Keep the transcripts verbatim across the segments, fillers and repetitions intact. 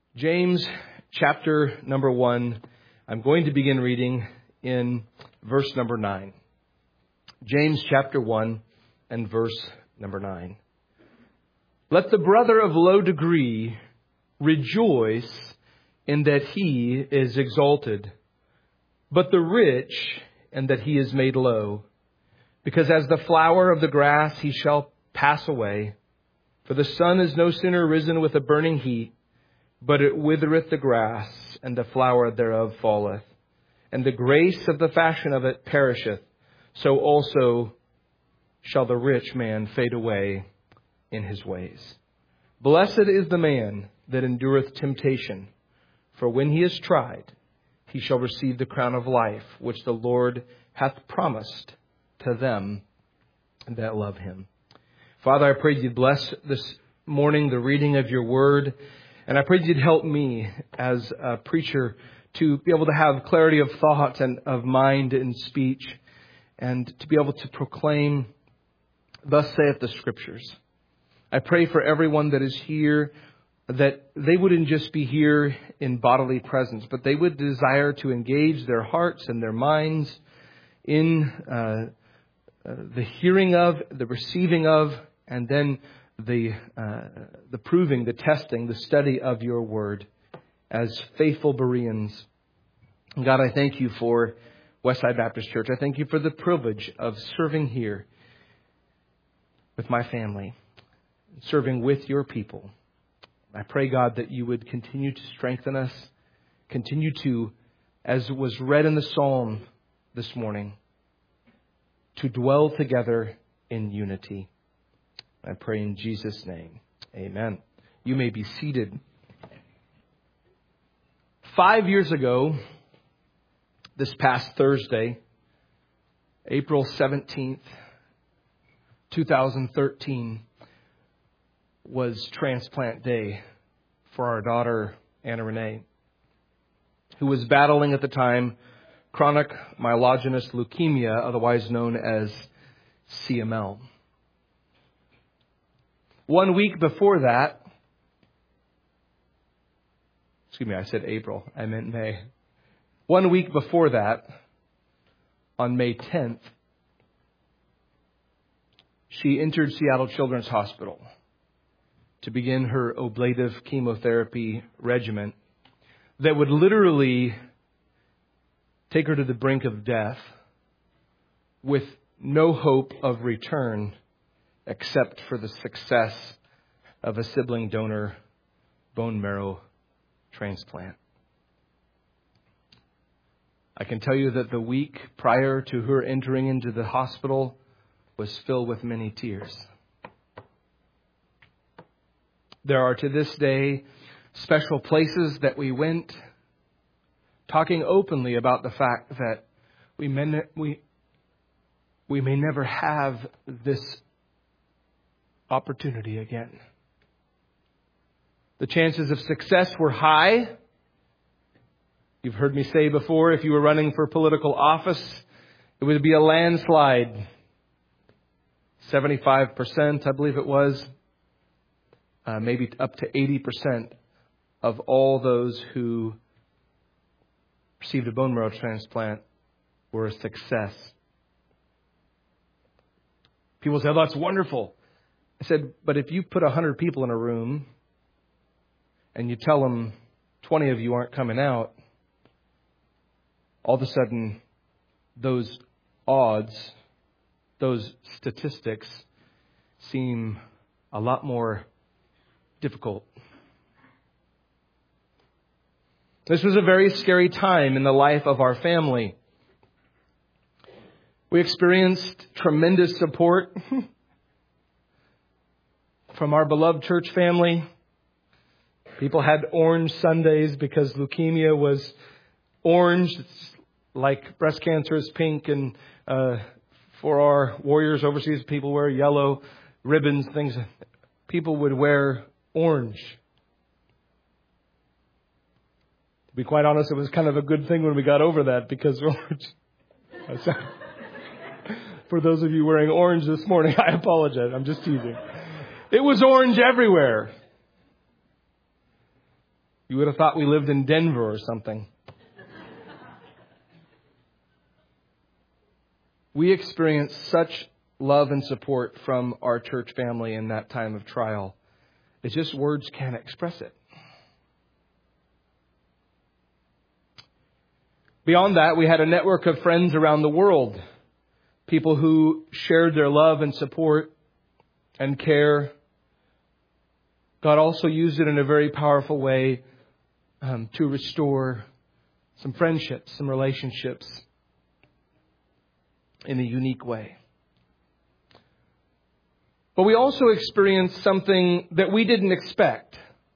James chapter number one. I'm going to begin reading in verse number nine. James chapter one and verse number nine. Let the brother of low degree rejoice in that he is exalted, but the rich in that he is made low. Because as the flower of the grass he shall pass away. For the sun is no sooner risen with a burning heat, but it withereth the grass, and the flower thereof falleth, and the grace of the fashion of it perisheth. So also shall the rich man fade away in his ways. Blessed is the man that endureth temptation, for when he is tried, he shall receive the crown of life, which the Lord hath promised to them that love him. Father, I pray you'd bless this morning the reading of your word. And I pray you'd help me as a preacher to be able to have clarity of thought and of mind and speech, and to be able to proclaim, thus saith the Scriptures. I pray for everyone that is here, that they wouldn't just be here in bodily presence, but they would desire to engage their hearts and their minds in uh, uh, the hearing of, the receiving of, and then the uh, the proving, the testing, the study of your word as faithful Bereans. God, I thank you for Westside Baptist Church. I thank you for the privilege of serving here with my family, serving with your people. I pray, God, that you would continue to strengthen us, continue to, as was read in the Psalm this morning, to dwell together in unity. I pray in Jesus' name. Amen. You may be seated. Five years ago, this past Thursday, April seventeenth, twenty thirteen, was transplant day for our daughter, Anna Renee, who was battling at the time chronic myelogenous leukemia, otherwise known as C M L. One week before that, excuse me, I said April, I meant May. One week before that, on May tenth, she entered Seattle Children's Hospital to begin her ablative chemotherapy regimen that would literally take her to the brink of death with no hope of return except for the success of a sibling donor bone marrow transplant. I can tell you that the week prior to her entering into the hospital was filled with many tears. There are to this day special places that we went, talking openly about the fact that we may, we, we may never have this opportunity again. The chances of success were high. You've heard me say before, if you were running for political office, it would be a landslide. seventy-five percent, I believe it was, uh, maybe up to eighty percent of all those who received a bone marrow transplant were a success. People say, oh, that's wonderful. I said, but if you put one hundred people in a room and you tell them twenty of you aren't coming out, all of a sudden those odds, those statistics seem a lot more difficult. This was a very scary time in the life of our family. We experienced tremendous support from our beloved church family. People had orange Sundays because leukemia was orange. It's like breast cancer is pink. And uh, for our warriors overseas, people wear yellow ribbons, things. People would wear orange. To be quite honest, it was kind of a good thing when we got over that, because orange... For those of you wearing orange this morning, I apologize. I'm just teasing. It was orange everywhere. You would have thought we lived in Denver or something. We experienced such love and support from our church family in that time of trial. It's just words can't express it. Beyond that, we had a network of friends around the world. People who shared their love and support and care. God also used it in a very powerful way um, to restore some friendships, some relationships in a unique way. But we also experienced something that we didn't expect.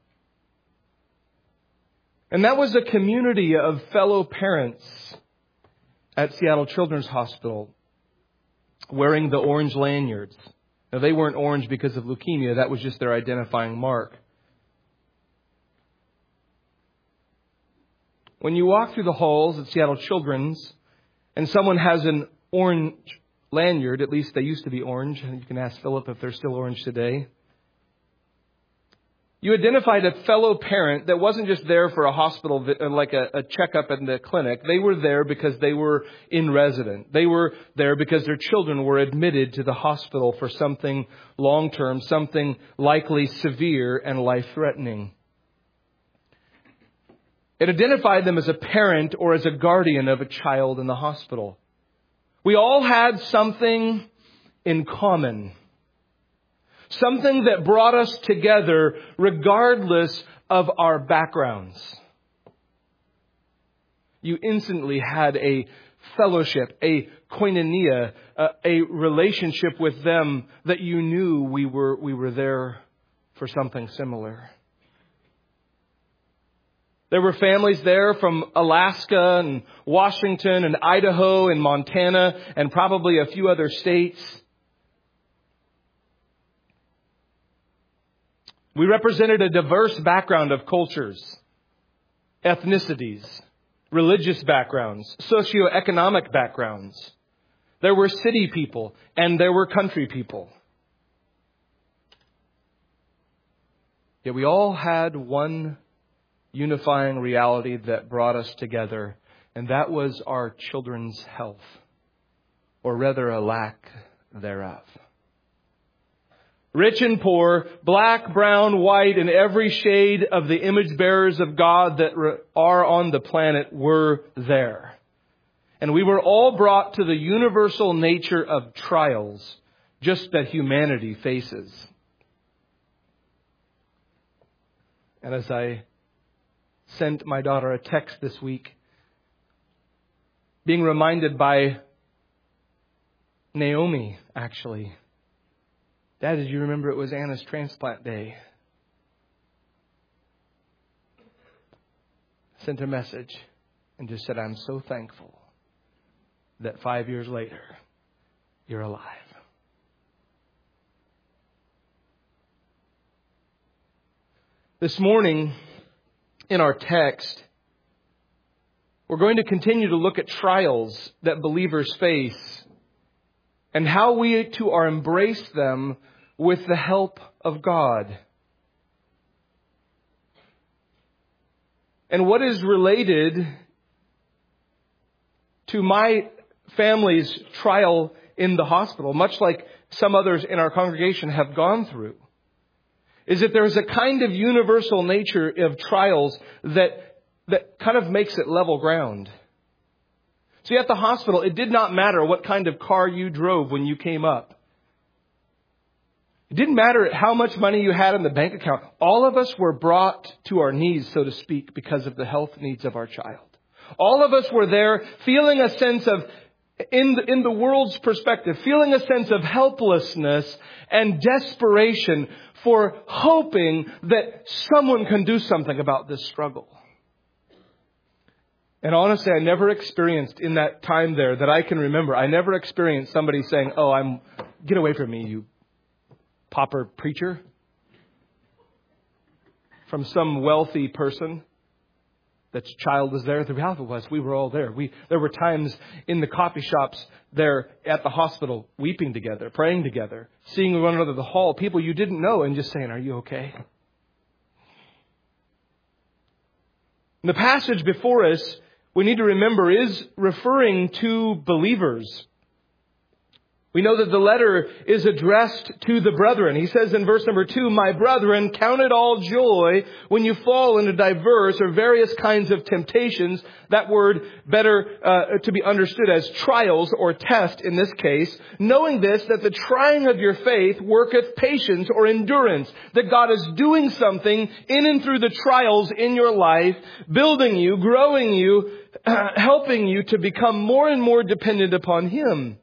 And that was a community of fellow parents at Seattle Children's Hospital wearing the orange lanyards. Now, they weren't orange because of leukemia. That was just their identifying mark. When you walk through the halls at Seattle Children's and someone has an orange lanyard, at least they used to be orange, and you can ask Philip if they're still orange today. You identified a fellow parent that wasn't just there for a hospital, like a, a checkup in the clinic. They were there because they were in resident. They were there because their children were admitted to the hospital for something long-term, something likely severe and life-threatening. It identified them as a parent or as a guardian of a child in the hospital. We all had something in common. Something that brought us together regardless of our backgrounds. You instantly had a fellowship, a koinonia, a, a relationship with them that you knew we were, we were there for something similar. There were families there from Alaska and Washington and Idaho and Montana and probably a few other states. We represented a diverse background of cultures, ethnicities, religious backgrounds, socioeconomic backgrounds. There were city people and there were country people. Yet we all had one unifying reality that brought us together, and that was our children's health, or rather a lack thereof. Rich and poor, black, brown, white, and every shade of the image bearers of God that are on the planet were there. And we were all brought to the universal nature of trials, just that humanity faces. And as I sent my daughter a text this week, being reminded by Naomi, actually, Dad, did you remember it was Anna's transplant day? Sent a message and just said, I'm so thankful that five years later, you're alive. This morning, in our text, we're going to continue to look at trials that believers face and how we too are embrace them with the help of God. And what is related to my family's trial in the hospital, much like some others in our congregation have gone through, is that there's a kind of universal nature of trials that, that kind of makes it level ground. See, at the hospital, it did not matter what kind of car you drove when you came up. It didn't matter how much money you had in the bank account. All of us were brought to our knees, so to speak, because of the health needs of our child. All of us were there feeling a sense of, in the, in the world's perspective, feeling a sense of helplessness and desperation for hoping that someone can do something about this struggle. And honestly, I never experienced in that time there that I can remember, I never experienced somebody saying, oh, I'm, get away from me, you pauper preacher. From some wealthy person that's child was there. The reality was we were all there. We There were times in the coffee shops there at the hospital weeping together, praying together, seeing one another in the hall, people you didn't know and just saying, are you okay? And the passage before us, we need to remember, is referring to believers. We know that the letter is addressed to the brethren. He says in verse number two, "My brethren, count it all joy when you fall into diverse or various kinds of temptations." That word better uh, to be understood as trials or test in this case. "Knowing this, that the trying of your faith worketh patience," or endurance. That God is doing something in and through the trials in your life, building you, growing you, uh, helping you to become more and more dependent upon Him.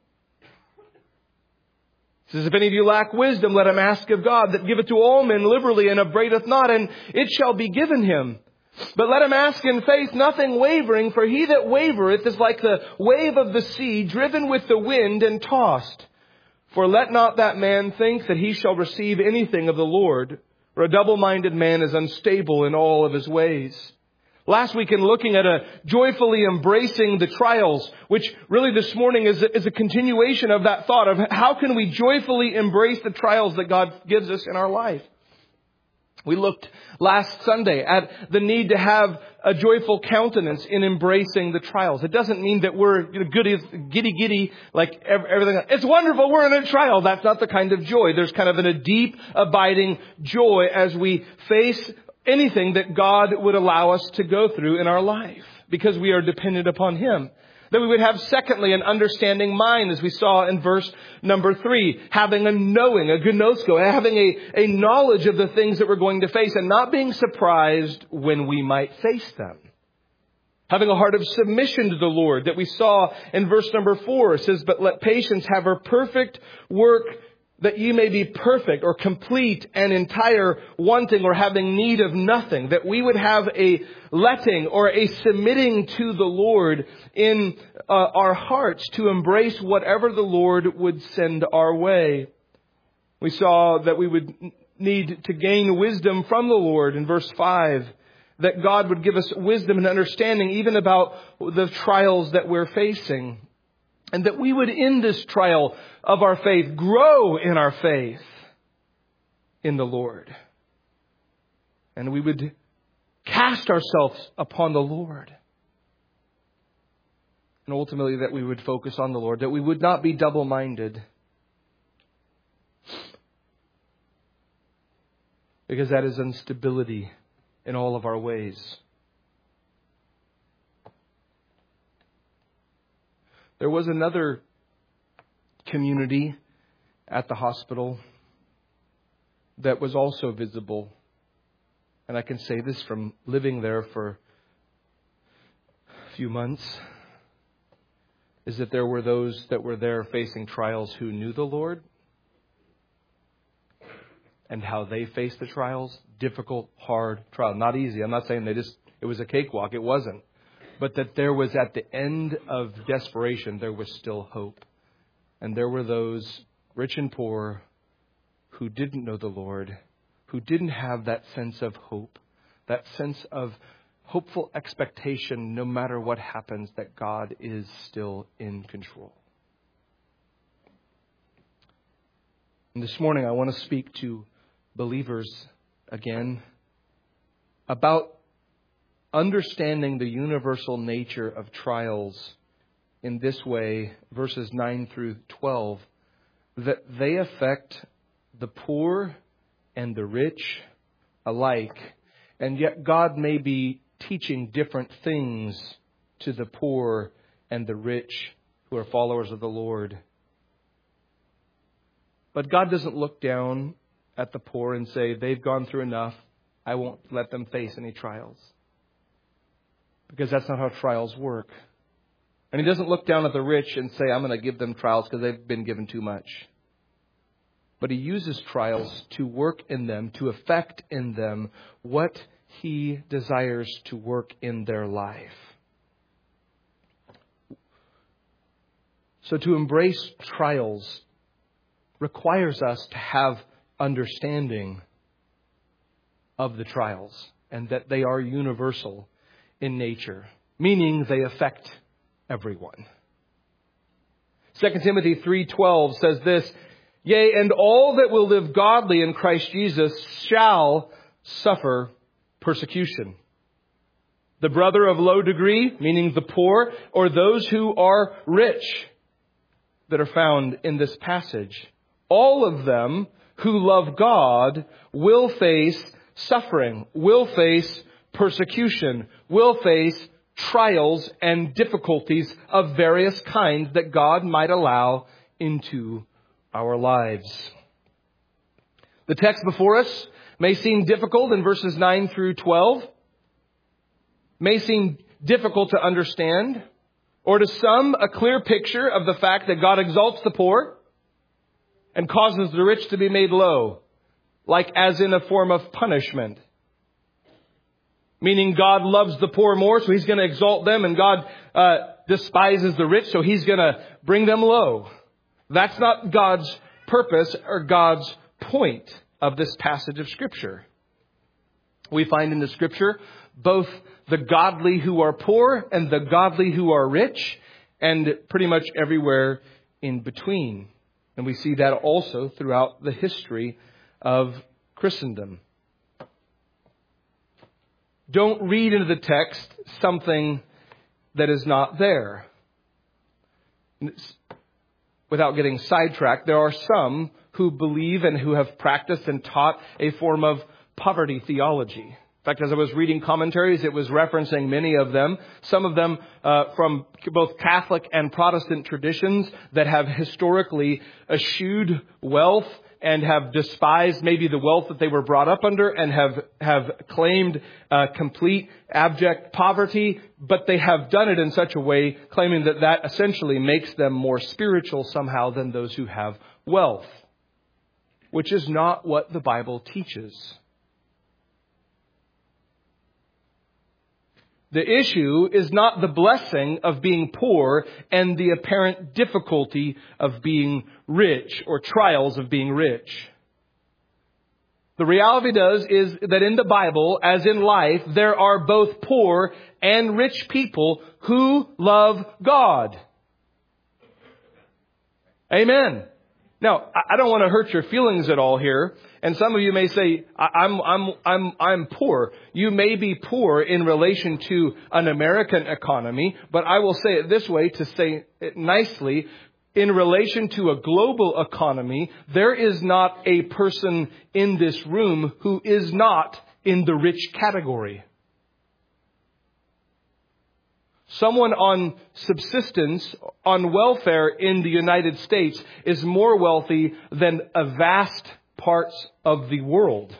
It says, "If any of you lack wisdom, let him ask of God, that giveth to all men liberally and upbraideth not, and it shall be given him. But let him ask in faith, nothing wavering, for he that wavereth is like the wave of the sea, driven with the wind and tossed. For let not that man think that he shall receive anything of the Lord, for a double-minded man is unstable in all of his ways." Last week in looking at a joyfully embracing the trials, which really this morning is a, is a continuation of that thought of how can we joyfully embrace the trials that God gives us in our life. We looked last Sunday at the need to have a joyful countenance in embracing the trials. It doesn't mean that we're you know, goody, giddy, giddy, like everything. It's wonderful, we're in a trial. That's not the kind of joy. There's kind of a deep, abiding joy as we face anything that God would allow us to go through in our life, because we are dependent upon Him. That we would have, secondly, an understanding mind, as we saw in verse number three, having a knowing, a gnosko, having a, a knowledge of the things that we're going to face and not being surprised when we might face them. Having a heart of submission to the Lord, that we saw in verse number four. It says, "But let patience have her perfect work, that ye may be perfect," or complete and entire, wanting or having need of nothing. That we would have a letting or a submitting to the Lord in uh, our hearts to embrace whatever the Lord would send our way. We saw that we would need to gain wisdom from the Lord in verse five. That God would give us wisdom and understanding even about the trials that we're facing. And that we would, in this trial of our faith, grow in our faith in the Lord. And we would cast ourselves upon the Lord. And ultimately that we would focus on the Lord. That we would not be double-minded. Because that is instability in all of our ways. There was another community at the hospital that was also visible. And I can say this from living there for a few months, is that there were those that were there facing trials who knew the Lord and how they faced the trials. Difficult, hard trial. Not easy. I'm not saying they just, it was a cakewalk. It wasn't. But that there was, at the end of desperation, there was still hope. And there were those, rich and poor, who didn't know the Lord, who didn't have that sense of hope, that sense of hopeful expectation, no matter what happens, that God is still in control. And this morning, I want to speak to believers again about understanding the universal nature of trials in this way, verses nine through twelve, that they affect the poor and the rich alike. And yet God may be teaching different things to the poor and the rich who are followers of the Lord. But God doesn't look down at the poor and say, they've gone through enough, I won't let them face any trials. Because that's not how trials work. And He doesn't look down at the rich and say, I'm going to give them trials because they've been given too much. But He uses trials to work in them, to effect in them what He desires to work in their life. So to embrace trials requires us to have understanding of the trials and that they are universal in nature, meaning they affect everyone. Second Timothy three twelve says this, yea, and all that will live godly in Christ Jesus shall suffer persecution. the brother of low degree, meaning the poor, or those who are rich that are found in this passage. All of them who love God will face suffering, will face persecution, will face trials and difficulties of various kinds that God might allow into our lives. The text before us may seem difficult in verses nine through twelve, may seem difficult to understand, or to some a clear picture of the fact that God exalts the poor and causes the rich to be made low, like as in a form of punishment. Meaning God loves the poor more, so He's going to exalt them, and God uh, despises the rich, so He's going to bring them low. That's not God's purpose or God's point of this passage of Scripture. We find in the Scripture both the godly who are poor and the godly who are rich, and pretty much everywhere in between. And we see that also throughout the history of Christendom. Don't read into the text something that is not there. Without getting sidetracked, there are some who believe and who have practiced and taught a form of poverty theology. In fact, as I was reading commentaries, it was referencing many of them, some of them uh, from both Catholic and Protestant traditions that have historically eschewed wealth and have despised maybe the wealth that they were brought up under, and have, have claimed uh, complete abject poverty, but they have done it in such a way, claiming that that essentially makes them more spiritual somehow than those who have wealth, which is not what the Bible teaches. The issue is not the blessing of being poor and the apparent difficulty of being rich, or trials of being rich. The reality does is that in the Bible, as in life, there are both poor and rich people who love God. Amen. Now, I don't want to hurt your feelings at all here. And some of you may say, I'm, I'm, I'm, I'm poor. You may be poor in relation to an American economy, but I will say it this way to say it nicely. In relation to a global economy, there is not a person in this room who is not in the rich category. Someone on subsistence, on welfare in the United States is more wealthy than a vast parts of the world.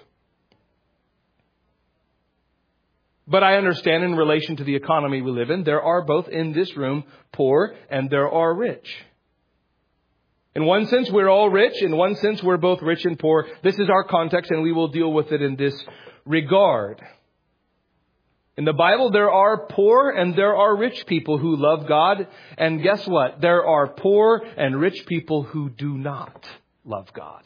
But I understand in relation to the economy we live in, there are both in this room poor and there are rich. In one sense, we're all rich. In one sense, we're both rich and poor. This is our context, and we will deal with it in this regard. In the Bible, there are poor and there are rich people who love God. And guess what? There are poor and rich people who do not love God.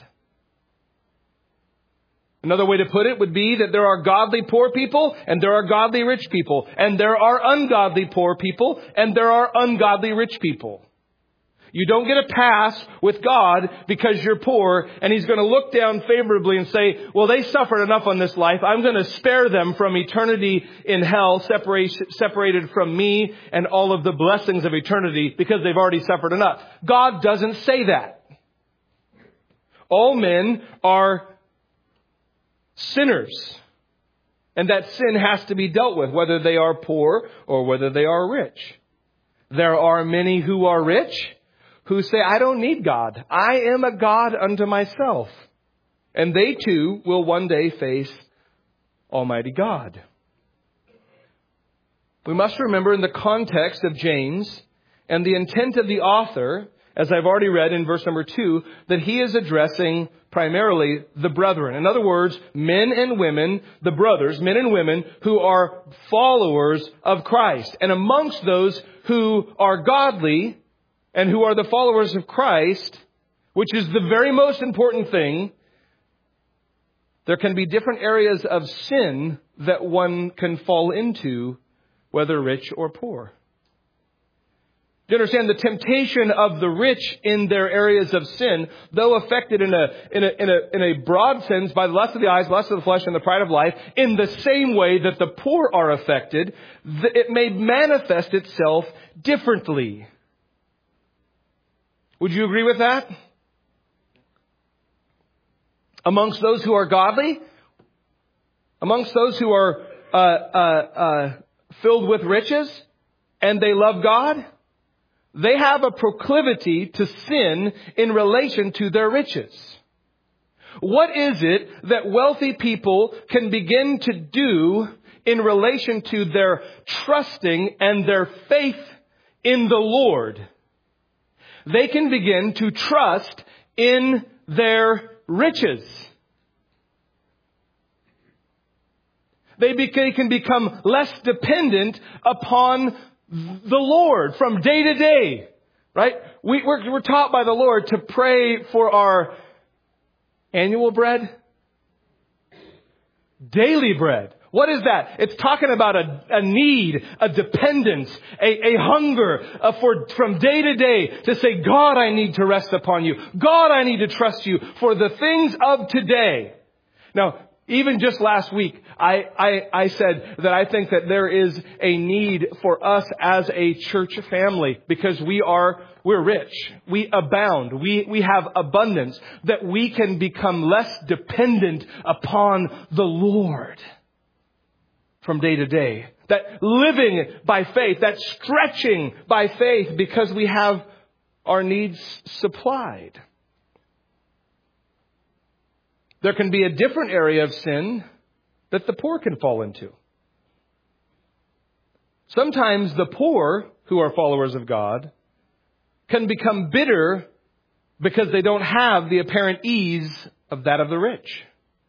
Another way to put it would be that there are godly poor people and there are godly rich people. And there are ungodly poor people and there are ungodly rich people. You don't get a pass with God because you're poor, and He's going to look down favorably and say, well, they suffered enough on this life. I'm going to spare them from eternity in hell, separated from me and all of the blessings of eternity because they've already suffered enough. God doesn't say that. All men are sinners, and that sin has to be dealt with, whether they are poor or whether they are rich. There are many who are rich who say, I don't need God. I am a God unto myself. And they too will one day face Almighty God. We must remember in the context of James and the intent of the author, as I've already read in verse number two, that he is addressing primarily the brethren. In other words, men and women, the brothers, men and women who are followers of Christ. And amongst those who are godly and who are the followers of Christ, which is the very most important thing, there can be different areas of sin that one can fall into, whether rich or poor. Do you understand the temptation of the rich in their areas of sin, though affected in a, in a, in a, in a broad sense by the lust of the eyes, lust of the flesh, and the pride of life, in the same way that the poor are affected, it may manifest itself differently. Would you agree with that? Amongst those who are godly, amongst those who are uh, uh, uh, filled with riches, and they love God, they have a proclivity to sin in relation to their riches. What is it that wealthy people can begin to do in relation to their trusting and their faith in the Lord? They can begin to trust in their riches. They can become less dependent upon the Lord from day to day, right? We, we're, we're taught by the Lord to pray for our annual bread, daily bread. What is that? It's talking about a, a need, a dependence, a, a hunger uh, for from day to day to say, God, I need to rest upon you. God, I need to trust you for the things of today. Now, even just last week, I, I, I said that I think that there is a need for us as a church family because we are, we're rich. We abound. We, we have abundance that we can become less dependent upon the Lord from day to day. That living by faith, that stretching by faith because we have our needs supplied. There can be a different area of sin that the poor can fall into. Sometimes the poor, who are followers of God, can become bitter because they don't have the apparent ease of that of the rich.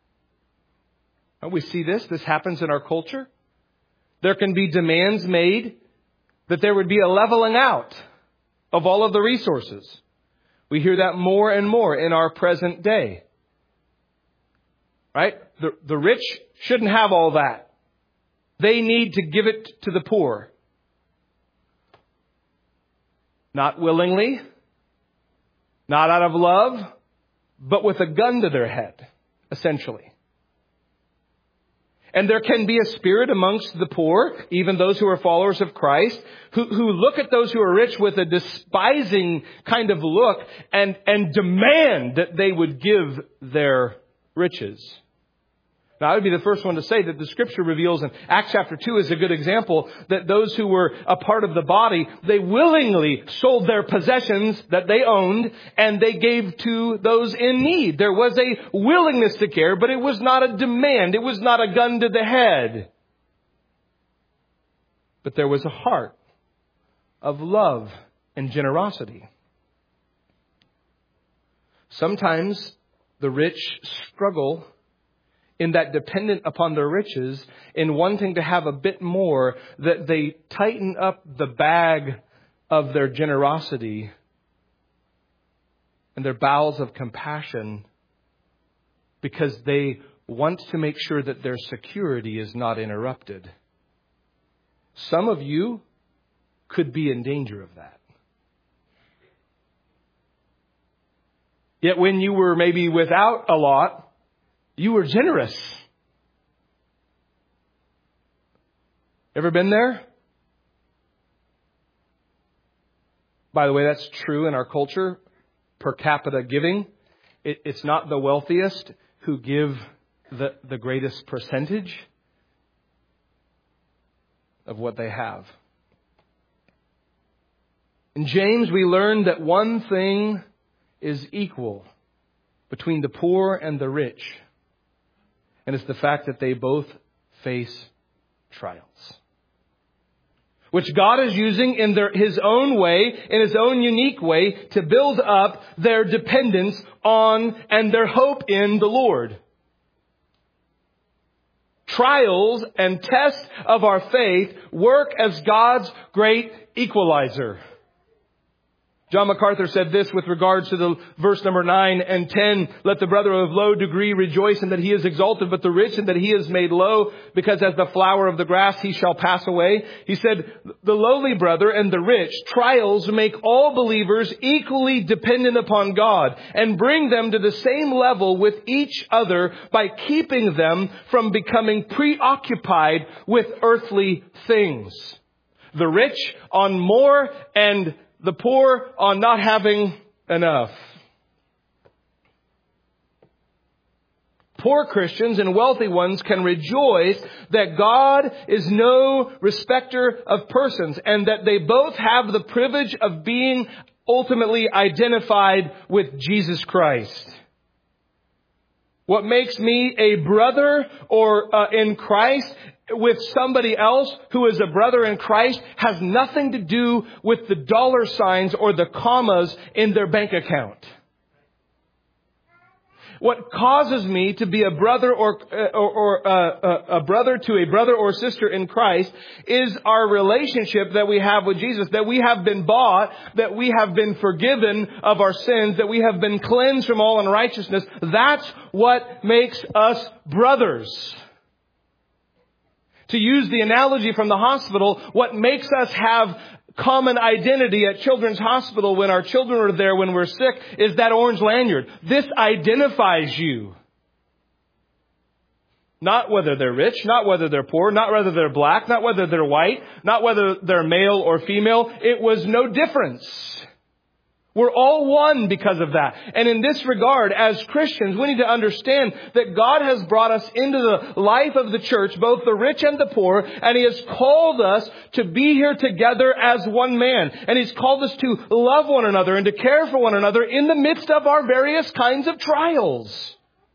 We see this. This happens in our culture. There can be demands made that there would be a leveling out of all of the resources. We hear that more and more in our present day. Right? The, the rich shouldn't have all that. They need to give it to the poor. Not willingly, not out of love, but with a gun to their head, essentially. And there can be a spirit amongst the poor, even those who are followers of Christ, who, who look at those who are rich with a despising kind of look and, and demand that they would give their riches. Now, I would be the first one to say that the Scripture reveals, and Acts chapter two is a good example, that those who were a part of the body, they willingly sold their possessions that they owned, and they gave to those in need. There was a willingness to care, but it was not a demand. It was not a gun to the head. But there was a heart of love and generosity. Sometimes the rich struggle in that dependent upon their riches, in wanting to have a bit more, that they tighten up the bag of their generosity and their bowels of compassion because they want to make sure that their security is not interrupted. Some of you could be in danger of that. Yet when you were maybe without a lot, you were generous. Ever been there? By the way, that's true in our culture. Per capita giving. It, it's not the wealthiest who give the, the greatest percentage of what they have. In James, we learn that one thing is equal between the poor and the rich. And it's the fact that they both face trials, which God is using in their, His own way, in His own unique way, to build up their dependence on and their hope in the Lord. Trials and tests of our faith work as God's great equalizer. John MacArthur said this with regards to the verse number nine and ten. Let the brother of low degree rejoice in that he is exalted, but the rich in that he is made low, because as the flower of the grass he shall pass away. He said, the lowly brother and the rich, trials make all believers equally dependent upon God and bring them to the same level with each other by keeping them from becoming preoccupied with earthly things. The rich on more and the poor on not having enough. Poor Christians and wealthy ones can rejoice that God is no respecter of persons and that they both have the privilege of being ultimately identified with Jesus Christ. What makes me a brother or uh, in Christ with somebody else who is a brother in Christ has nothing to do with the dollar signs or the commas in their bank account. What causes me to be a brother or or, or uh, a brother to a brother or sister in Christ is our relationship that we have with Jesus, that we have been bought, that we have been forgiven of our sins, that we have been cleansed from all unrighteousness. That's what makes us brothers. To use the analogy from the hospital, what makes us have common identity at Children's Hospital when our children are there when we're sick is that orange lanyard. This identifies you. Not whether they're rich, not whether they're poor, not whether they're black, not whether they're white, not whether they're male or female. It was no difference. We're all one because of that. And in this regard, as Christians, we need to understand that God has brought us into the life of the church, both the rich and the poor, and He has called us to be here together as one man. And He's called us to love one another and to care for one another in the midst of our various kinds of trials.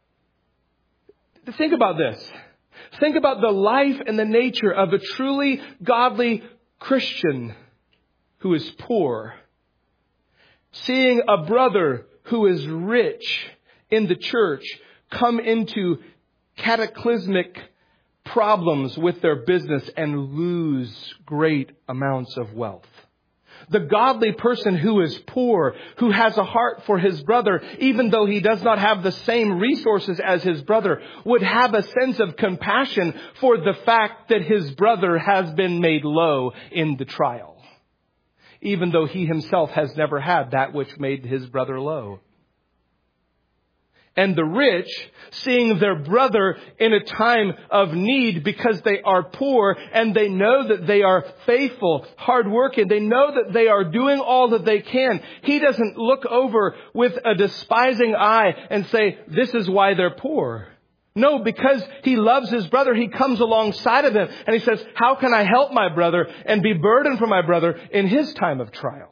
Think about this. Think about the life and the nature of a truly godly Christian who is poor. Seeing a brother who is rich in the church come into cataclysmic problems with their business and lose great amounts of wealth. The godly person who is poor, who has a heart for his brother, even though he does not have the same resources as his brother, would have a sense of compassion for the fact that his brother has been made low in the trial, even though he himself has never had that which made his brother low. And the rich, seeing their brother in a time of need because they are poor and they know that they are faithful, hardworking, they know that they are doing all that they can. He doesn't look over with a despising eye and say, this is why they're poor. No, because he loves his brother, he comes alongside of him and he says, how can I help my brother and be burdened for my brother in his time of trial?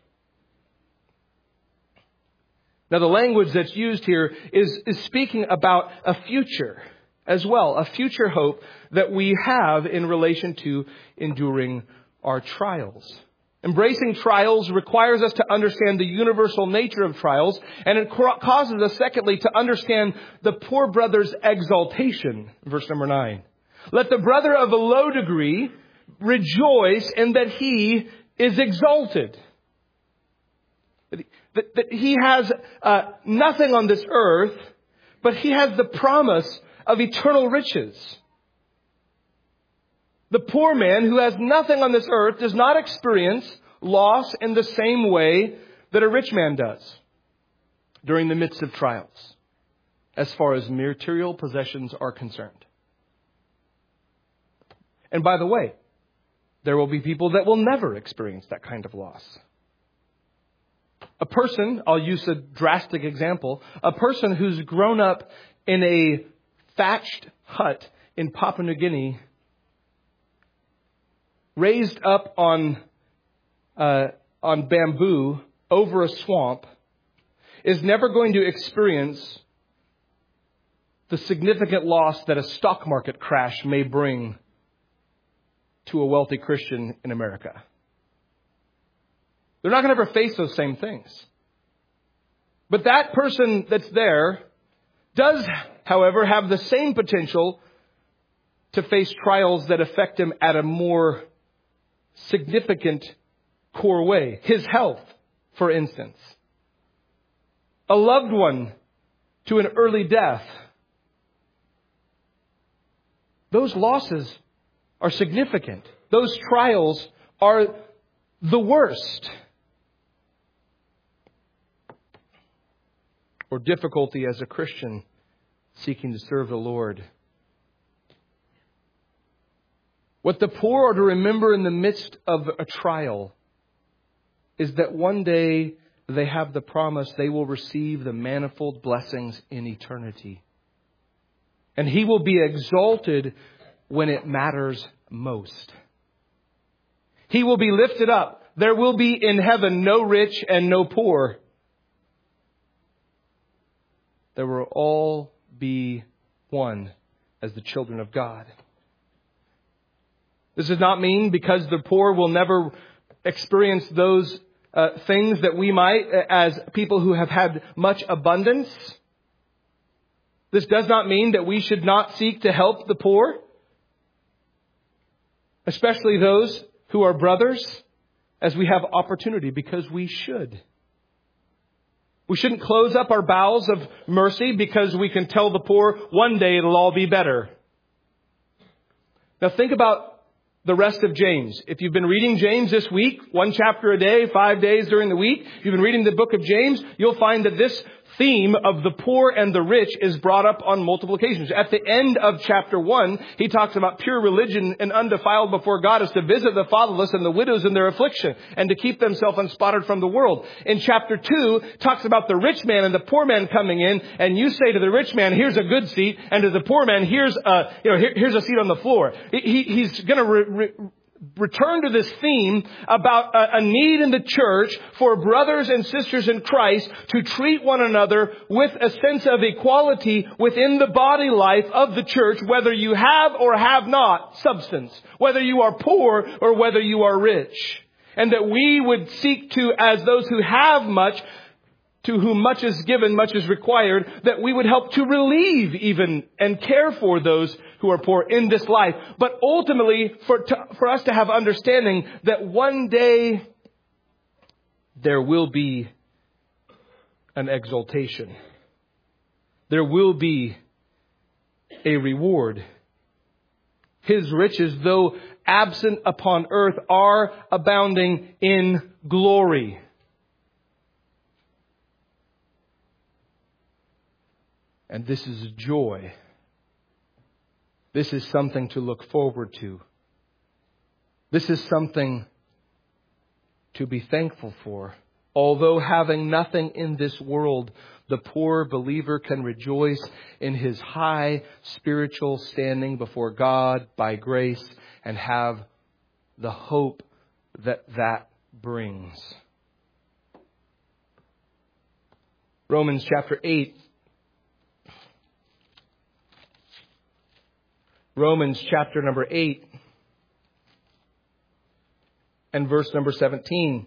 Now, the language that's used here is, is speaking about a future as well, a future hope that we have in relation to enduring our trials. Embracing trials requires us to understand the universal nature of trials, and it causes us, secondly, to understand the poor brother's exaltation. Verse number nine. Let the brother of a low degree rejoice in that he is exalted. That, that he has uh, nothing on this earth, but he has the promise of eternal riches. The poor man who has nothing on this earth does not experience loss in the same way that a rich man does during the midst of trials, as far as material possessions are concerned. And by the way, there will be people that will never experience that kind of loss. A person, I'll use a drastic example, a person who's grown up in a thatched hut in Papua New Guinea, raised up on uh, on bamboo over a swamp, is never going to experience the significant loss that a stock market crash may bring to a wealthy Christian in America. They're not going to ever face those same things. But that person that's there does, however, have the same potential to face trials that affect him at a more significant core way. His health, for instance. A loved one to an early death. Those losses are significant. Those trials are the worst. Or difficulty as a Christian seeking to serve the Lord. What the poor are to remember in the midst of a trial is that one day they have the promise they will receive the manifold blessings in eternity. And He will be exalted when it matters most. He will be lifted up. There will be in heaven no rich and no poor. There will all be one as the children of God. This does not mean because the poor will never experience those uh, things that we might as people who have had much abundance. This does not mean that we should not seek to help the poor, especially those who are brothers, as we have opportunity, because we should. We shouldn't close up our bowels of mercy because we can tell the poor one day it'll all be better. Now think about the rest of James. If you've been reading James this week, one chapter a day, five days during the week, if you've been reading the book of James, you'll find that this theme of the poor and the rich is brought up on multiple occasions. At the end of chapter one, he talks about pure religion and undefiled before God is to visit the fatherless and the widows in their affliction and to keep themselves unspotted from the world. In chapter two, talks about the rich man and the poor man coming in, and you say to the rich man, here's a good seat, and to the poor man, here's a, you know, here, here's a seat on the floor. He, he's going to re, re, return to this theme about a, a need in the church for brothers and sisters in Christ to treat one another with a sense of equality within the body life of the church, whether you have or have not substance, whether you are poor or whether you are rich. And that we would seek to, as those who have much, to whom much is given, much is required, that we would help to relieve even and care for those who are poor in this life. But ultimately, for, to, for us to have understanding that one day there will be an exaltation. There will be a reward. His riches, though absent upon earth, are abounding in glory. And this is a joy. This is something to look forward to. This is something to be thankful for. Although having nothing in this world, the poor believer can rejoice in his high spiritual standing before God by grace and have the hope that that brings. Romans chapter eight. Romans chapter number eight and verse number seventeen.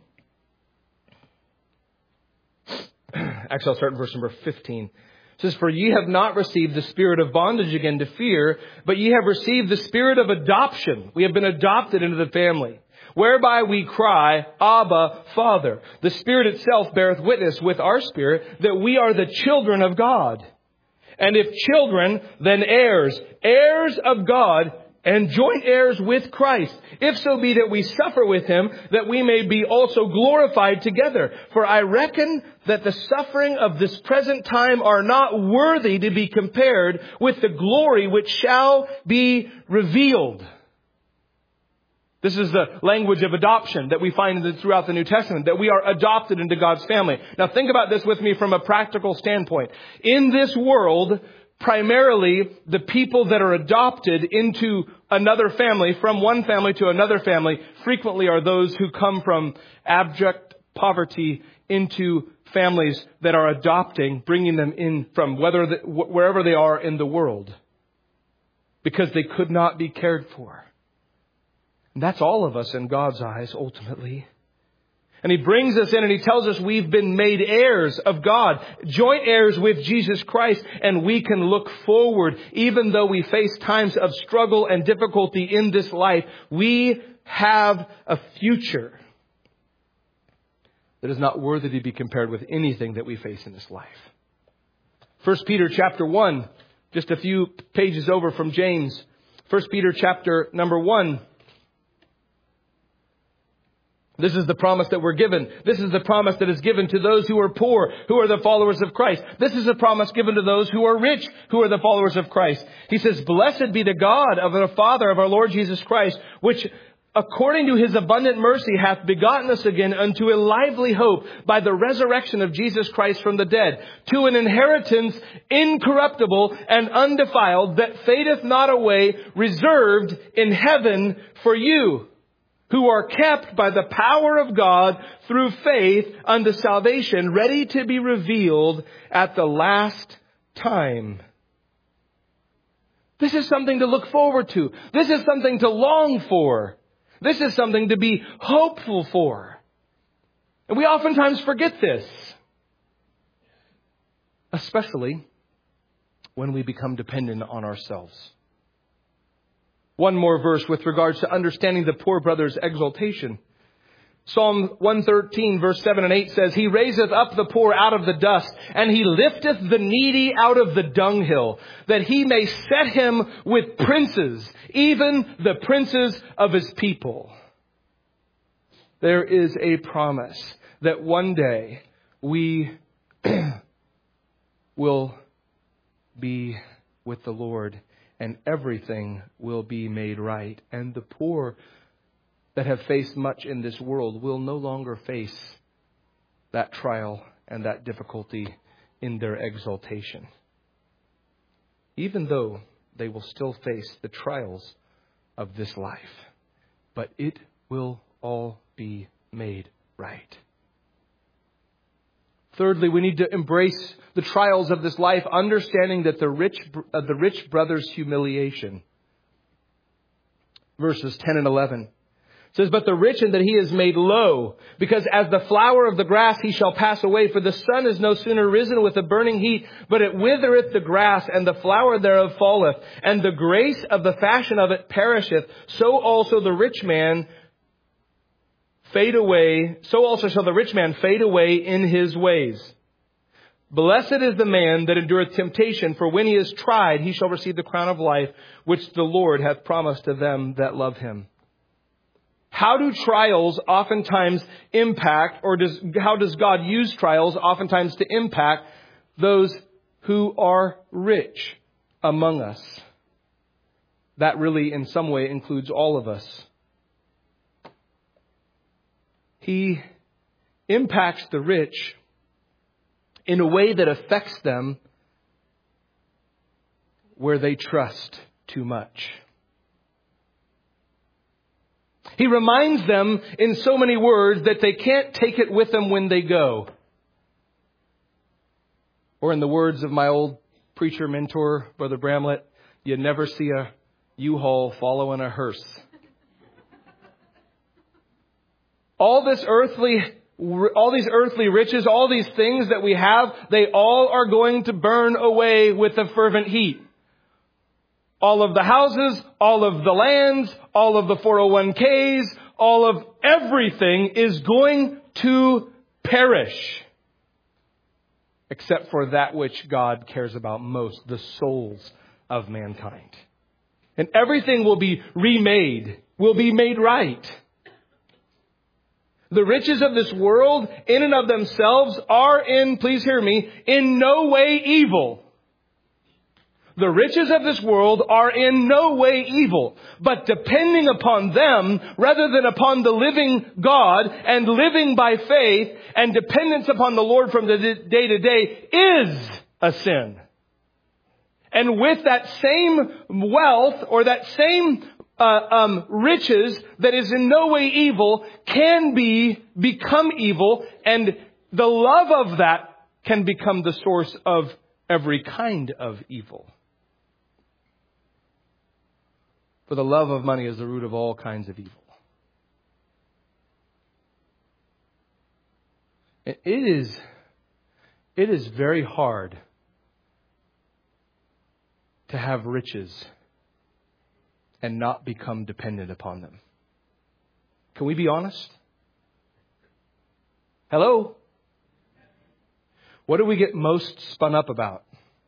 Actually, I'll start in verse number fifteen. It says, "For ye have not received the spirit of bondage again to fear, but ye have received the spirit of adoption." We have been adopted into the family, whereby we cry, Abba, Father. The Spirit itself beareth witness with our spirit that we are the children of God. And if children, then heirs, heirs of God, and joint heirs with Christ, if so be that we suffer with Him, that we may be also glorified together. For I reckon that the suffering of this present time are not worthy to be compared with the glory which shall be revealed. This is the language of adoption that we find throughout the New Testament, that we are adopted into God's family. Now think about this with me from a practical standpoint. In this world, primarily the people that are adopted into another family, from one family to another family, frequently are those who come from abject poverty into families that are adopting, bringing them in from whether the, wherever they are in the world, because they could not be cared for. And that's all of us in God's eyes, ultimately. And He brings us in and He tells us we've been made heirs of God, joint heirs with Jesus Christ, and we can look forward. Even though we face times of struggle and difficulty in this life, we have a future. that is not worthy to be compared with anything that we face in this life. First Peter chapter one, just a few pages over from James. First Peter chapter number one. This is the promise that we're given. This is the promise that is given to those who are poor, who are the followers of Christ. This is a promise given to those who are rich, who are the followers of Christ. He says, "Blessed be the God of the Father of our Lord Jesus Christ, which according to his abundant mercy hath begotten us again unto a lively hope by the resurrection of Jesus Christ from the dead, to an inheritance incorruptible and undefiled, that fadeth not away, reserved in heaven for you, who are kept by the power of God through faith unto salvation, ready to be revealed at the last time." This is something to look forward to. This is something to long for. This is something to be hopeful for. And we oftentimes forget this, especially when we become dependent on ourselves. One more verse with regards to understanding the poor brother's exaltation. Psalm one thirteen verse seven and eight says, "He raiseth up the poor out of the dust, and he lifteth the needy out of the dunghill, that he may set him with princes, even the princes of his people." There is a promise that one day we will be with the Lord, and everything will be made right. And the poor that have faced much in this world will no longer face that trial and that difficulty in their exaltation, even though they will still face the trials of this life. But it will all be made right. Thirdly, we need to embrace the trials of this life, understanding that the rich, uh, the rich brother's humiliation. Verses ten and eleven. It says, "But the rich in that he is made low, because as the flower of the grass he shall pass away. For the sun is no sooner risen with a burning heat, but it withereth the grass, and the flower thereof falleth, and the grace of the fashion of it perisheth. So also the rich man fade away, so also shall the rich man fade away in his ways. Blessed is the man that endureth temptation, for when he is tried, he shall receive the crown of life, which the Lord hath promised to them that love him." How do trials oftentimes impact, or does, how does God use trials oftentimes to impact those who are rich among us? That really in some way includes all of us. He impacts the rich in a way that affects them where they trust too much. He reminds them in so many words that they can't take it with them when they go. Or in the words of my old preacher mentor, Brother Bramlett, you never see a U-Haul following a hearse. All this earthly, all these earthly riches, all these things that we have, they all are going to burn away with a fervent heat. All of the houses, all of the lands, all of the four oh one k's, all of everything is going to perish. Except for that which God cares about most, the souls of mankind. And everything will be remade, will be made right. The riches of this world, in and of themselves, are in, please hear me, in no way evil. The riches of this world are in no way evil, but depending upon them rather than upon the living God and living by faith and dependence upon the Lord from the day to day is a sin. And with that same wealth or that same uh, um, riches that is in no way evil can be become evil, and the love of that can become the source of every kind of evil. For the love of money is the root of all kinds of evil. It is, it is very hard to have riches and not become dependent upon them. Can we be honest? Hello? What do we get most spun up about?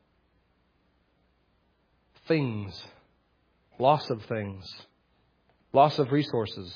Things. Loss of things. Loss of resources.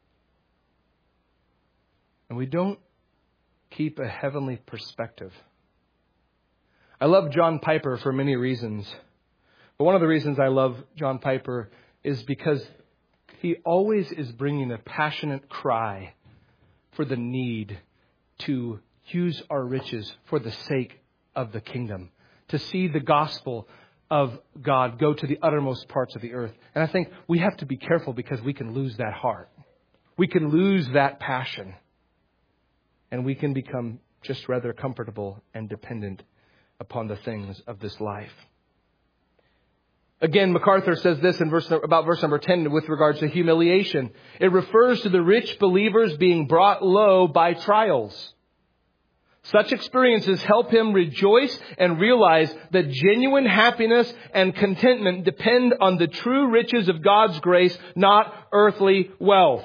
And we don't keep a heavenly perspective. I love John Piper for many reasons. But one of the reasons I love John Piper is because he always is bringing a passionate cry for the need to use our riches for the sake of the kingdom. To see the gospel of God go to the uttermost parts of the earth. And I think we have to be careful because we can lose that heart. We can lose that passion. And we can become just rather comfortable and dependent upon the things of this life. Again, MacArthur says this in verse, about verse number ten with regards to humiliation. It refers to the rich believers being brought low by trials. Such experiences help him rejoice and realize that genuine happiness and contentment depend on the true riches of God's grace, not earthly wealth.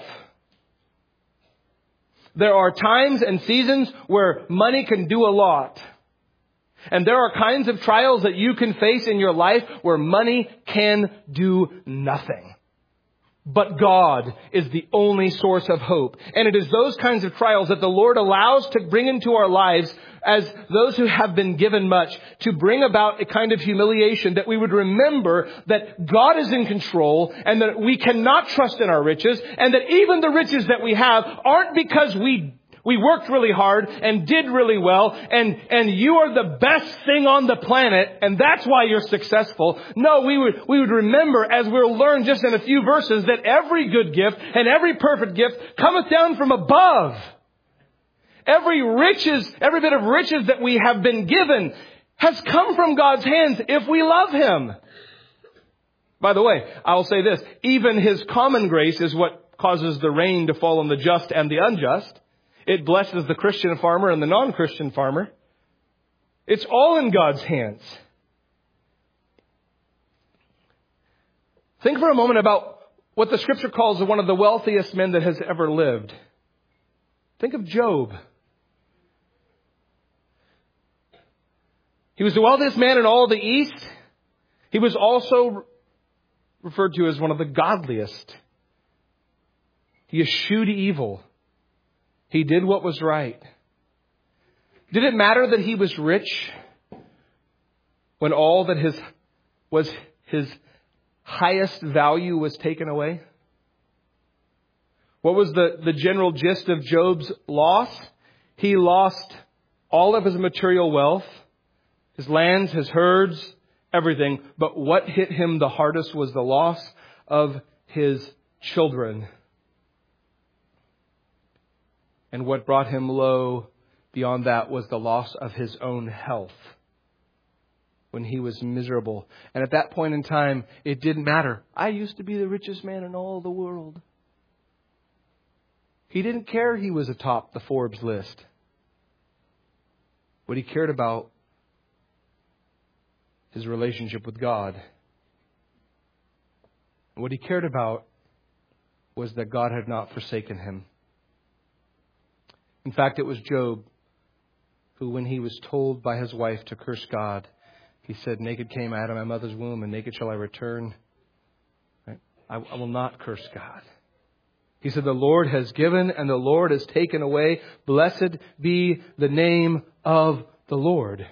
There are times and seasons where money can do a lot. And there are kinds of trials that you can face in your life where money can do nothing. But God is the only source of hope. And it is those kinds of trials that the Lord allows to bring into our lives as those who have been given much, to bring about a kind of humiliation, that we would remember that God is in control and that we cannot trust in our riches, and that even the riches that we have aren't because we We worked really hard and did really well, and, and you are the best thing on the planet, and that's why you're successful. No, we would, we would remember, as we'll learn just in a few verses, that every good gift and every perfect gift cometh down from above. Every riches, every bit of riches that we have been given has come from God's hands if we love Him. By the way, I'll say this, even His common grace is what causes the rain to fall on the just and the unjust. It blesses the Christian farmer and the non-Christian farmer. It's all in God's hands. Think for a moment about what the Scripture calls one of the wealthiest men that has ever lived. Think of Job. He was the wealthiest man in all the East. He was also referred to as one of the godliest. He eschewed evil. He did what was right. Did it matter that he was rich when all that his was his highest value was taken away? What was the, the general gist of Job's loss? He lost all of his material wealth, his lands, his herds, everything. But what hit him the hardest was the loss of his children. And what brought him low beyond that was the loss of his own health when he was miserable. And at that point in time, it didn't matter. I used to be the richest man in all the world. He didn't care he was atop the Forbes list. What he cared about, his relationship with God. What he cared about was that God had not forsaken him. In fact, it was Job who, when he was told by his wife to curse God, he said, "Naked came I out of my mother's womb, and naked shall I return. Right? I, I will not curse God." He said, "The Lord has given and the Lord has taken away. Blessed be the name of the Lord."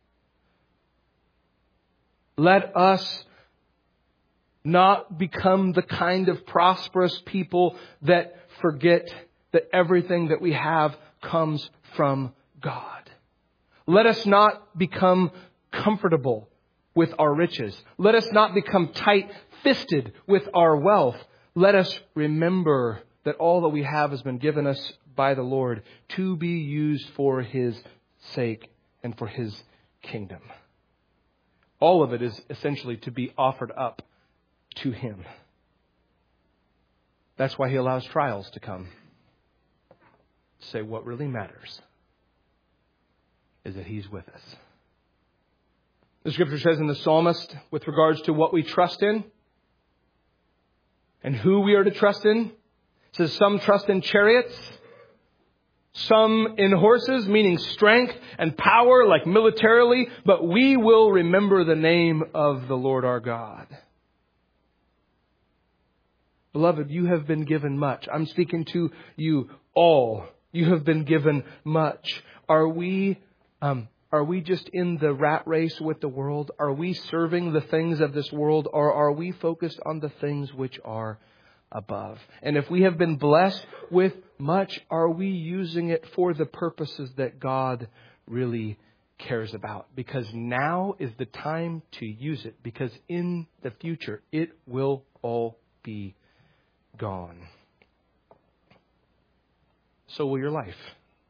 Let us not become the kind of prosperous people that forget that everything that we have comes from God. Let us not become comfortable with our riches. Let us not become tight-fisted with our wealth. Let us remember that all that we have has been given us by the Lord to be used for His sake and for His kingdom. All of it is essentially to be offered up to Him. That's why He allows trials to come. Say what really matters is that He's with us. The Scripture says in the Psalmist, with regards to what we trust in and who we are to trust in, it says some trust in chariots, Some in horses, meaning strength and power, like militarily, but we will remember the name of the Lord our God. Beloved, you have been given much. I'm speaking to you all. You have been given much. Are we, um, are we just in the rat race with the world? Are we serving the things of this world, or are we focused on the things which are above? And if we have been blessed with much, are we using it for the purposes that God really cares about? Because now is the time to use it, because in the future it will all be gone. So will your life.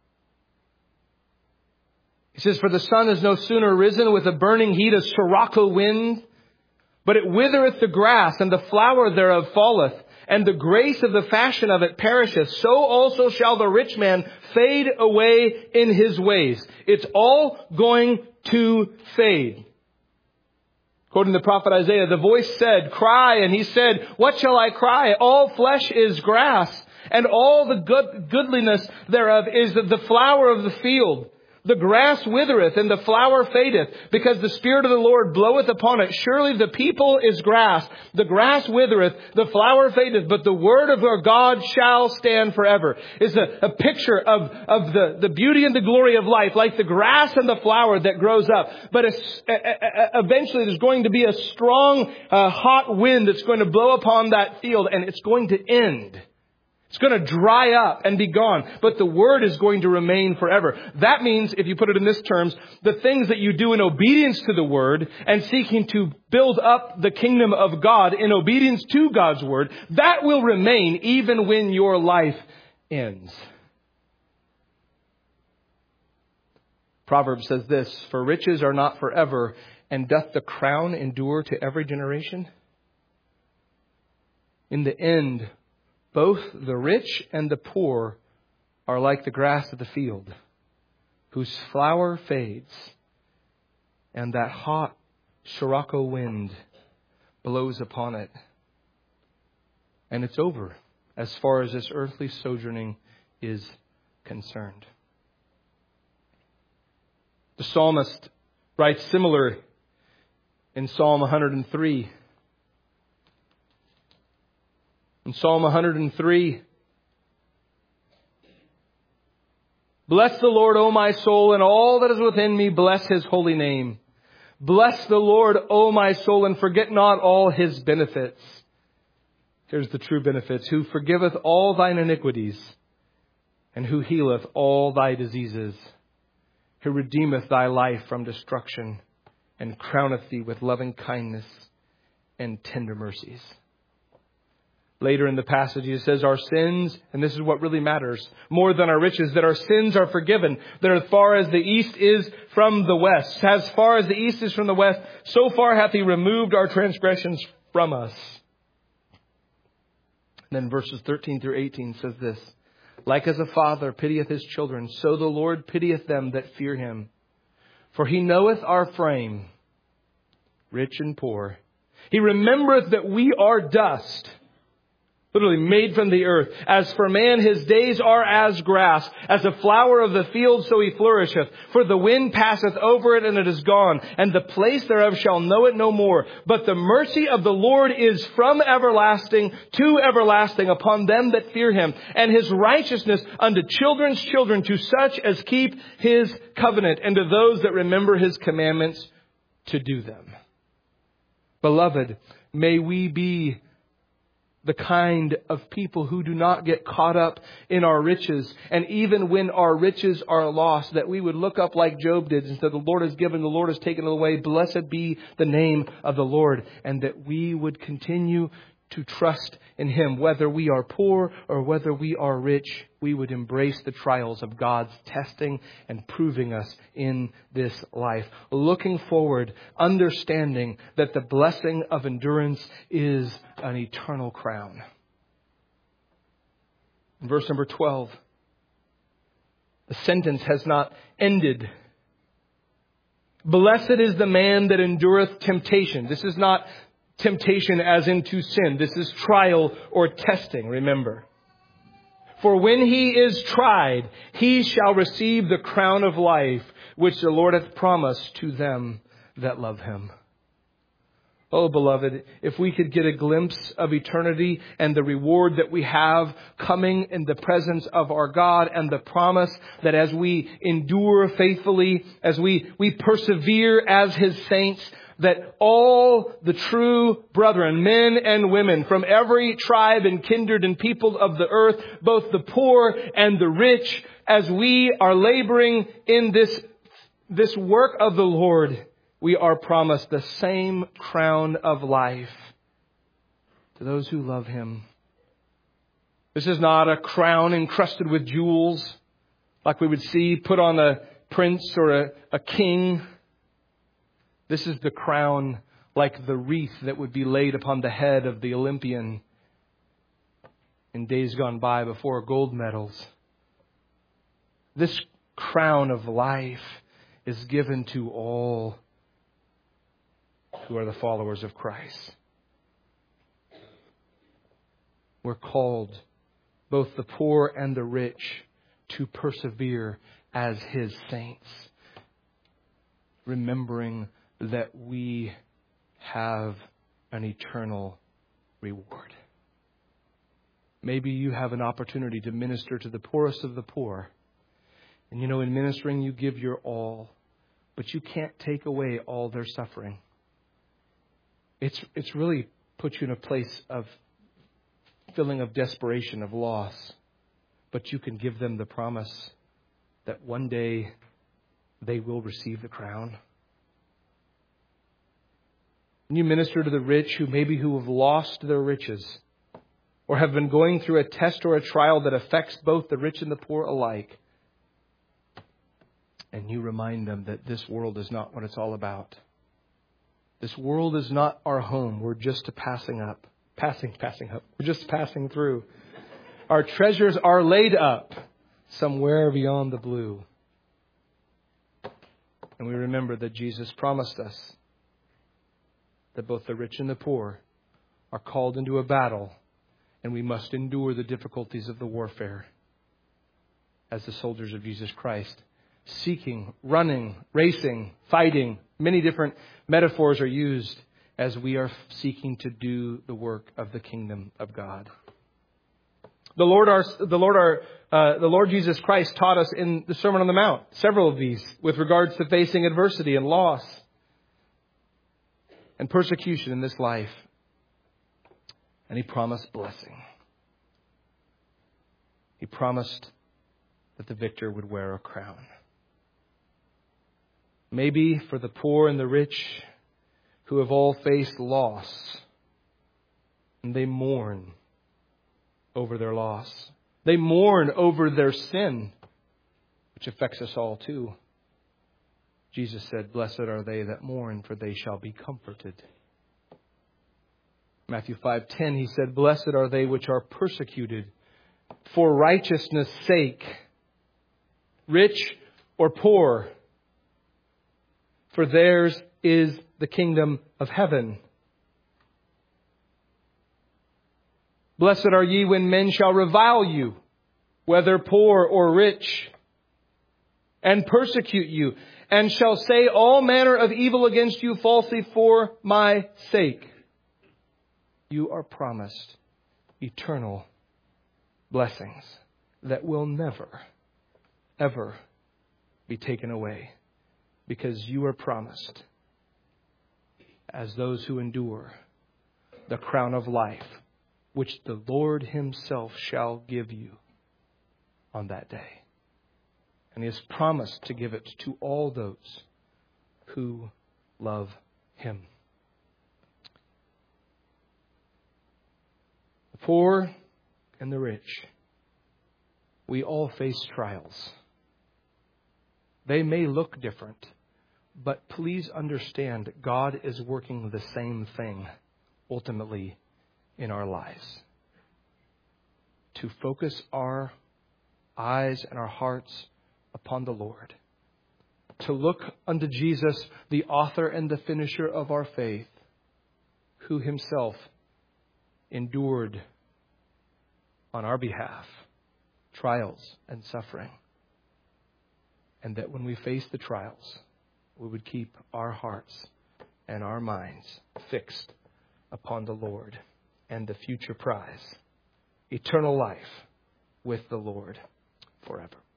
He says, for the sun is no sooner risen with a burning heat, a sirocco wind, but it withereth the grass, and the flower thereof falleth, and the grace of the fashion of it perisheth. So also shall the rich man fade away in his ways. It's all going to fade. Quoting the prophet Isaiah, the voice said, cry, and he said, what shall I cry? All flesh is grass, and all the good, goodliness thereof is the flower of the field. The grass withereth and the flower fadeth, because the Spirit of the Lord bloweth upon it. Surely the people is grass. The grass withereth, the flower fadeth, but the word of our God shall stand forever. It's a, a picture of, of the, the beauty and the glory of life, like the grass and the flower that grows up. But it's, eventually there's going to be a strong, uh, hot wind that's going to blow upon that field, and it's going to end. It's going to dry up and be gone, but the word is going to remain forever. That means, if you put it in this terms, the things that you do in obedience to the word and seeking to build up the kingdom of God in obedience to God's word, that will remain even when your life ends. Proverbs says this, for riches are not forever, and doth the crown endure to every generation? In the end, both the rich and the poor are like the grass of the field, whose flower fades, and that hot sirocco wind blows upon it. And it's over as far as this earthly sojourning is concerned. The psalmist writes similar in Psalm one hundred three. In Psalm one hundred three, bless the Lord, O my soul, and all that is within me, bless his holy name. Bless the Lord, O my soul, and forget not all his benefits. Here's the true benefits. Who forgiveth all thine iniquities, and who healeth all thy diseases. Who redeemeth thy life from destruction, and crowneth thee with loving kindness and tender mercies. Later in the passage, it says our sins, and this is what really matters, more than our riches, that our sins are forgiven. That as far as the east is from the west, as far as the east is from the west, so far hath he removed our transgressions from us. And then verses thirteen through eighteen says this, like as a father pitieth his children, so the Lord pitieth them that fear him. For he knoweth our frame, rich and poor. He remembereth that we are dust, literally made from the earth. As for man, his days are as grass. As a flower of the field, so he flourisheth. For the wind passeth over it, and it is gone. And the place thereof shall know it no more. But the mercy of the Lord is from everlasting to everlasting upon them that fear him. And his righteousness unto children's children, to such as keep his covenant, and to those that remember his commandments to do them. Beloved, may we be the kind of people who do not get caught up in our riches. And even when our riches are lost, that we would look up like Job did and say, the Lord has given, the Lord has taken away. Blessed be the name of the Lord. And that we would continue to trust in him. Whether we are poor or whether we are rich, we would embrace the trials of God's testing and proving us in this life. Looking forward, understanding that the blessing of endurance is an eternal crown. In verse number twelve, the sentence has not ended. Blessed is the man that endureth temptation. This is not temptation as into sin. This is trial or testing, remember. For when he is tried, he shall receive the crown of life, which the Lord hath promised to them that love him. Oh, beloved, if we could get a glimpse of eternity and the reward that we have coming in the presence of our God, and the promise that as we endure faithfully, as we, we persevere as his saints, that all the true brethren, men and women from every tribe and kindred and people of the earth, both the poor and the rich, as we are laboring in this, this work of the Lord, we are promised the same crown of life to those who love him. This is not a crown encrusted with jewels like we would see put on a prince or a, a king. This is the crown like the wreath that would be laid upon the head of the Olympian in days gone by before gold medals. This crown of life is given to all who are the followers of Christ. We're called, both the poor and the rich, to persevere as his saints, remembering that we have an eternal reward. Maybe you have an opportunity to minister to the poorest of the poor. And you know, in ministering, you give your all, but you can't take away all their suffering. It's it's really put you in a place of feeling of desperation, of loss. But you can give them the promise that one day they will receive the crown. And you minister to the rich who maybe who have lost their riches, or have been going through a test or a trial that affects both the rich and the poor alike. And you remind them that this world is not what it's all about. This world is not our home. We're just passing up. Passing, passing up. We're just passing through. Our treasures are laid up somewhere beyond the blue. And we remember that Jesus promised us that both the rich and the poor are called into a battle, and we must endure the difficulties of the warfare as the soldiers of Jesus Christ. Seeking, running, racing, fighting. Many different metaphors are used as we are seeking to do the work of the kingdom of God. The Lord, our, the Lord, our, uh, the Lord Jesus Christ taught us in the Sermon on the Mount several of these with regards to facing adversity and loss and persecution in this life. And he promised blessing. He promised that the victor would wear a crown. Maybe for the poor and the rich who have all faced loss, and they mourn over their loss. They mourn over their sin, which affects us all too. Jesus said, "Blessed are they that mourn, for they shall be comforted." Matthew five ten, he said, "Blessed are they which are persecuted for righteousness' sake," rich or poor, "for theirs is the kingdom of heaven." Blessed are ye when men shall revile you, whether poor or rich, and persecute you, and shall say all manner of evil against you falsely for my sake. You are promised eternal blessings that will never, ever be taken away, because you are promised, as those who endure, the crown of life, which the Lord himself shall give you on that day. And he has promised to give it to all those who love him. The poor and the rich, we all face trials. They may look different, but please understand, God is working the same thing ultimately in our lives. To focus our eyes and our hearts upon the Lord. To look unto Jesus, the author and the finisher of our faith, who himself endured on our behalf trials and suffering. And that when we face the trials, we would keep our hearts and our minds fixed upon the Lord and the future prize, eternal life with the Lord forever.